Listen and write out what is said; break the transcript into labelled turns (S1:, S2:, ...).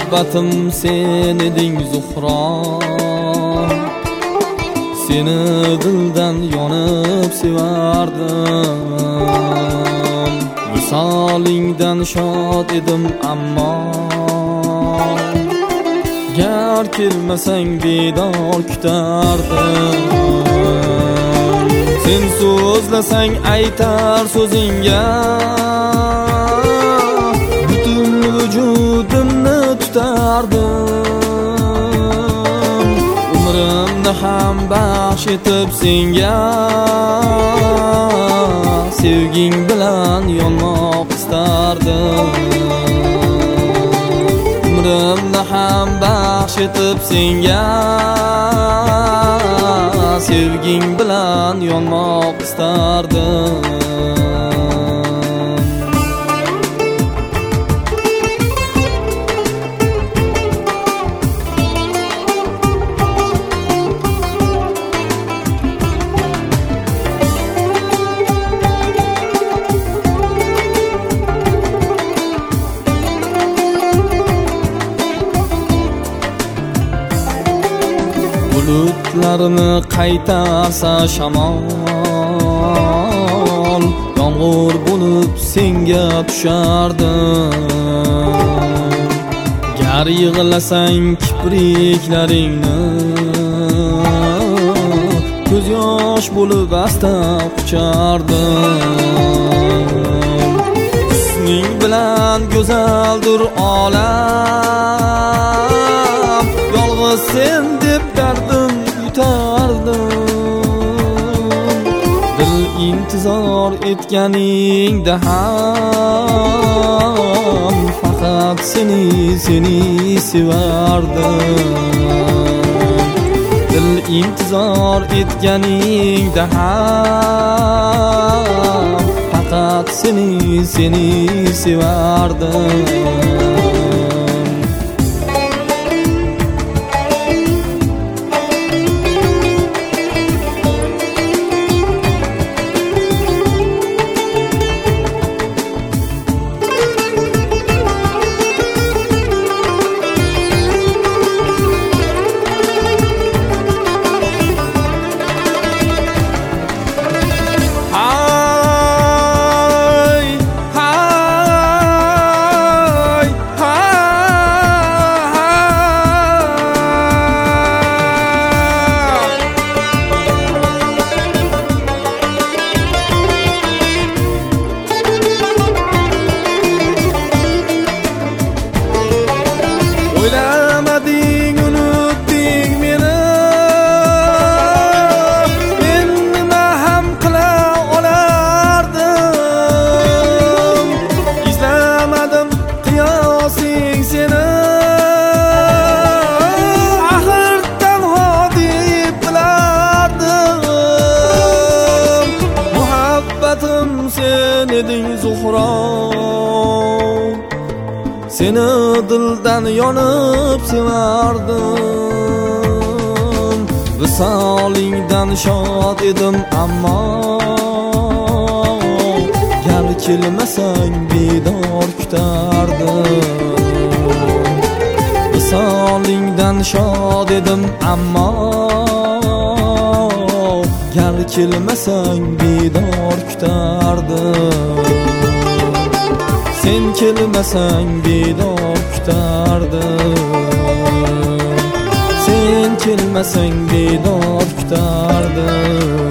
S1: muhabbatim sen eding Zuhro, seni dildan yonib sevardim. Visolingdan shod edim ammo gar kelmasang bedor kutardim. Sen so'zlasang aytar so'zingga butun vujudimni tutardim. Umrimni ham baxsh etib senga sevging bilan yonmoq istardim. Umrimni ham baxsh etib senga sevging bilan yonmoq istardim. Bulutlarni qaytarsa shamol, yomg'ir bo'lib senga tushardim. Gar yig'lasang kipriklaringni ko'z yosh bo'lib asta quchardim. Husning bilan go'zaldir olam, yolg'iz sen deb dardim yutardim. Dil intizor etganingda ham faqat seni sevardim. Dil intizor etganingda ham faqat seni sevardim. O'ylamading, unutding meni, men nima ham qila olardim. Izlamadim qiyosing seni, axir tanho deb bilardim. Muhabbatim sen eding Zuhro, seni dildan yonib sevardim. Visolingdan shod edim ammo gar kelmasang bedor kutardim. Visolingdan shod edim ammo gar kelmasang bedor kutardim. Sen kelmasang bedor kutardim. Sen kelmasang bedor kutardim.